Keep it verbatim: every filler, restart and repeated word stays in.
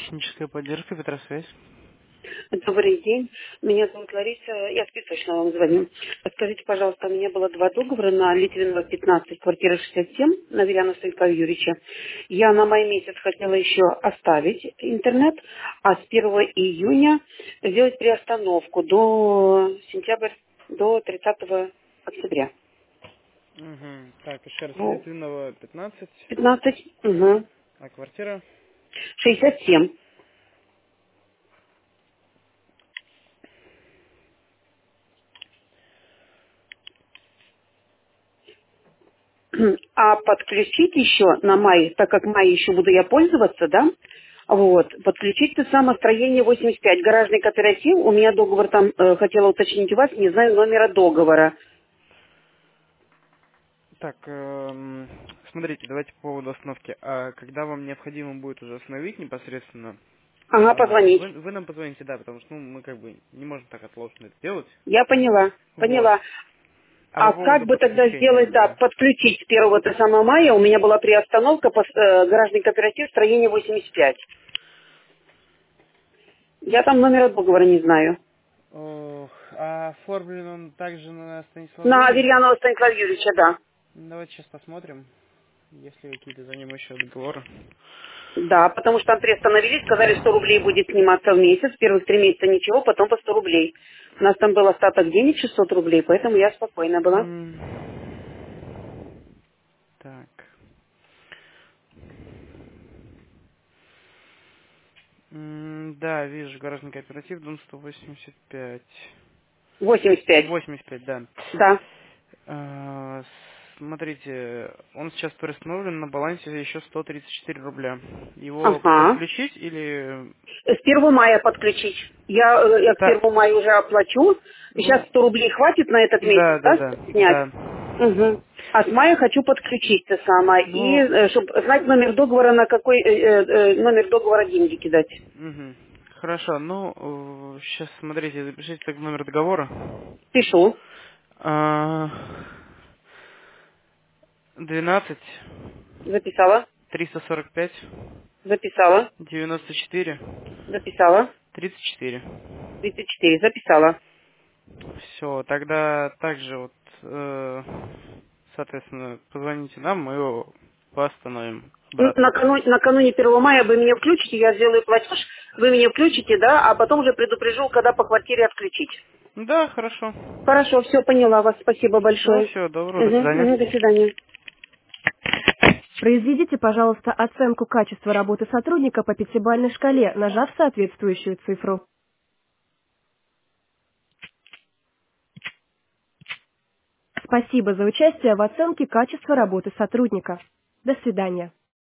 Техническая поддержка, Петросвязь. Добрый день. Меня зовут Лариса. Я списочно вам звоню. Скажите, пожалуйста, у меня было два договора на Литвинова пятнадцать, квартира шестьдесят семь, на Виляна Станислава Юрьевича. Я на май месяц хотела еще оставить интернет, а с первого июня сделать приостановку до сентября, до тридцатого октября. Угу. Так, еще раз, Во- Литвинова пятнадцать, пятнадцать, угу. а квартира? шестьдесят семь. А подключить еще на май, так как май еще буду я пользоваться, да, вот, подключить то самое строение восемьдесят пять, гаражный кооператив, у меня договор там, э, хотела уточнить у вас, не знаю номера договора. Так, эм, смотрите, давайте по поводу остановки. А когда вам необходимо будет уже остановить непосредственно, Ага, а, то есть позвонить. вы, вы нам позвоните, да, потому что ну, мы как бы не можем так отложенно это делать. Я поняла, Вот. поняла. А по А как поводу бы тогда подключения, сделать, да, да. подключить с первого то самого мая, у меня была приостановка, по, э, гаражный кооператив, строение восемьдесят пять. Я там номера договора не знаю. Ох, а оформлен он также на Станислава На Юрьевича? Аверьянова Станислава Юрьевича, да. Давайте сейчас посмотрим, есть ли какие-то за ним еще договоры. Да, потому что там приостановились, сказали, сто рублей будет сниматься в месяц, первых три месяца ничего, потом по сто рублей. У нас там был остаток денег шестьсот рублей, поэтому я спокойна была. М, Так. М, Да, вижу, гаражный кооператив, дом сто восемьдесят пять. восемьдесят пять. восемьдесят пять, да. Да. А, Смотрите, он сейчас приостановлен на балансе еще сто тридцать четыре рубля. Его Ага. подключить или... С первого мая подключить. Я, э, я к Да, первому мая уже оплачу. Сейчас ну, сто рублей хватит на этот месяц, да, да, да, да, снять? да. Угу. А с мая хочу подключить то самое. Ну, И чтобы знать номер договора, на какой э, э, э, номер договора деньги кидать. мгм. Хорошо, ну, сейчас смотрите, запишите так номер договора. Пишу. А, двенадцать Записала. триста сорок пять Записала. девяносто четыре Записала. тридцать четыре. тридцать четыре. Записала. Все, тогда также вот, э, соответственно, позвоните нам, мы его восстановим Н- обратно. Накануне, накануне первого мая вы меня включите, я сделаю платеж, вы меня включите, да, а потом уже предупрежу, когда по квартире отключить. Да, хорошо. Хорошо, все, поняла вас, спасибо Все, большое. все, доброго, до Угу, угу, до свидания. свидания. Произведите, пожалуйста, оценку качества работы сотрудника по пятибалльной шкале, нажав соответствующую цифру. Спасибо за участие в оценке качества работы сотрудника. До свидания.